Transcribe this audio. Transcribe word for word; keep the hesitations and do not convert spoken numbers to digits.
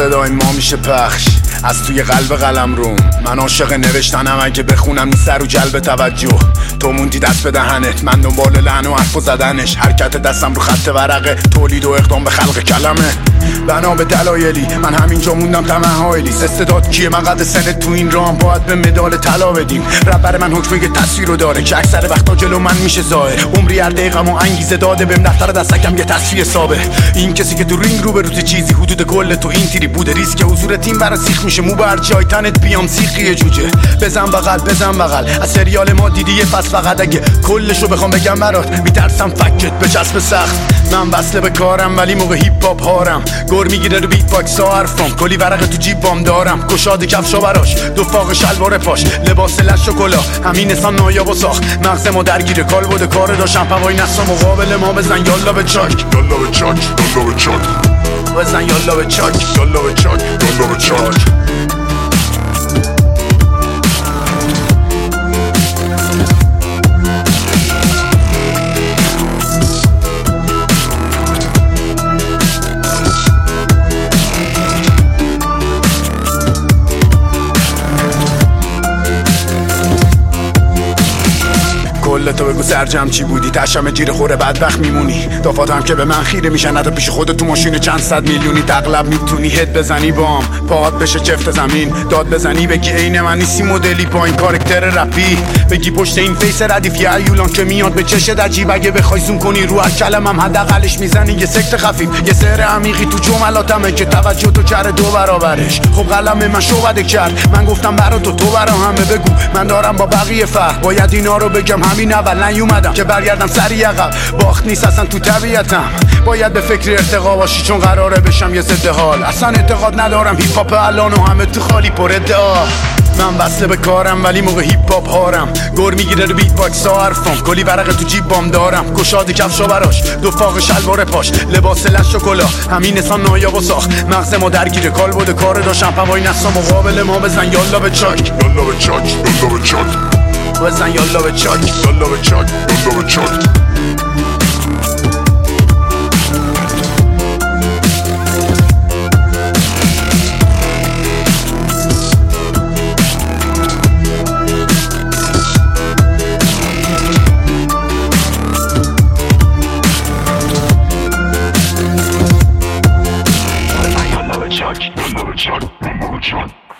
صدای ما میشه پخش از توی قلب قلم روم. من عاشق نوشتنم، اگه بخونم این سر و جلب توجه. تو موندی دست به دهنت، من دنبال لحن و حرف و زدنش. حرکت دستم رو خط ورقه، تولید و اقدام به خلق کلمه. بنا به دلایلی من همینجا موندم تمهایلی. استعداد کیه؟ من قد سنت تو این راه باید به مدال طلا بدیم. ربر من حکم یه تصویر رو داره که اکثر وقتا جلو من میشه ظاهر. عمری هر دقیقه‌مو انگیزه داده بهم دفتر دستکم یه تصفیه سابه. این کسی که تو رینگ رو به روز چیزی حدود کل تو این تیری بوده. ریسک حضور تیم برا سیخ میشه، مو بر جای تنت بیام سیخی جوجه. بزن بغل بزن بغل، از سریال ما دیدی یه فصل فقط. اگه کلشو بخوام بگم برات میترسم فکت به چسب سخت. من وصله به کارم ولی موقع هیپ هاپ هارم. گر میگیره رو بیت باکس ها حرفام، کلی ورق تو جیبام دارم. گشاد کفشا براش، دو فاق شلوار پاش، لباس لش و کلا همین انسان نایاب و ساخت. مغز ما درگیر کال بوده، کار داشتم پوای نسا مقابل ما. بزن یالا به چاک یالا به چاک یالا به چاک بزن یالا به چاک یالا به چاک یالا به چاک. کل تو بگو سرجم چی بودی؟ تشم جیر خوره بدبخت میمونی. دافات هم که به من خیره میشن، حتی پیش خودت تو ماشین چند صد میلیونی. تقلب میتونی هد بزنی بام، پاهات بشه چفت زمین. داد بزنی بگی عین من نیستی مدلی با این کاراکتر رپی. بگی پشت این فیس ردیف یه ایولان که میاد به چشت عجیب. اگه بخوای زوم کنی رو هر کلمم حداقلش میزنی یه سکت خفیف. یه سر عمیقی تو جملاتمه که توجه تو کرده دو برابرش. خب قلم من شوبده کرد، من گفتم برا تو تو برا همه. بگو من دارم با بقیه فرق، باید اینا رو بگم. همین اول نیومدم که برگردم سری عقب. باخت نیست اصلا تو طبیعتم، باید به فکر ارتقا باشی چون قراره بشم یه ضد حال. اصلا اعتقاد ندارم هیپ هاپ الان و همه تو خالی پر ادعا. من وصله به کارم ولی موقع هیپ هاپ هارم. گر میگیره رو بیت باکس ها حرفام، کلی ورق تو جیبام دارم. گشاد کفشا براش، دو فاق شلوار پاش، لباس لش و کلا همین انسان نایاب و ساخت. مغز ما درگیر کال بوده، کار داشتم پوای نسا مقابل ما. بزن یالا به چاک یالا به چاک یالا به چاک بزن یالا به چاک یالا به چاک یالا به چاک. Chuck, chuck, chuck.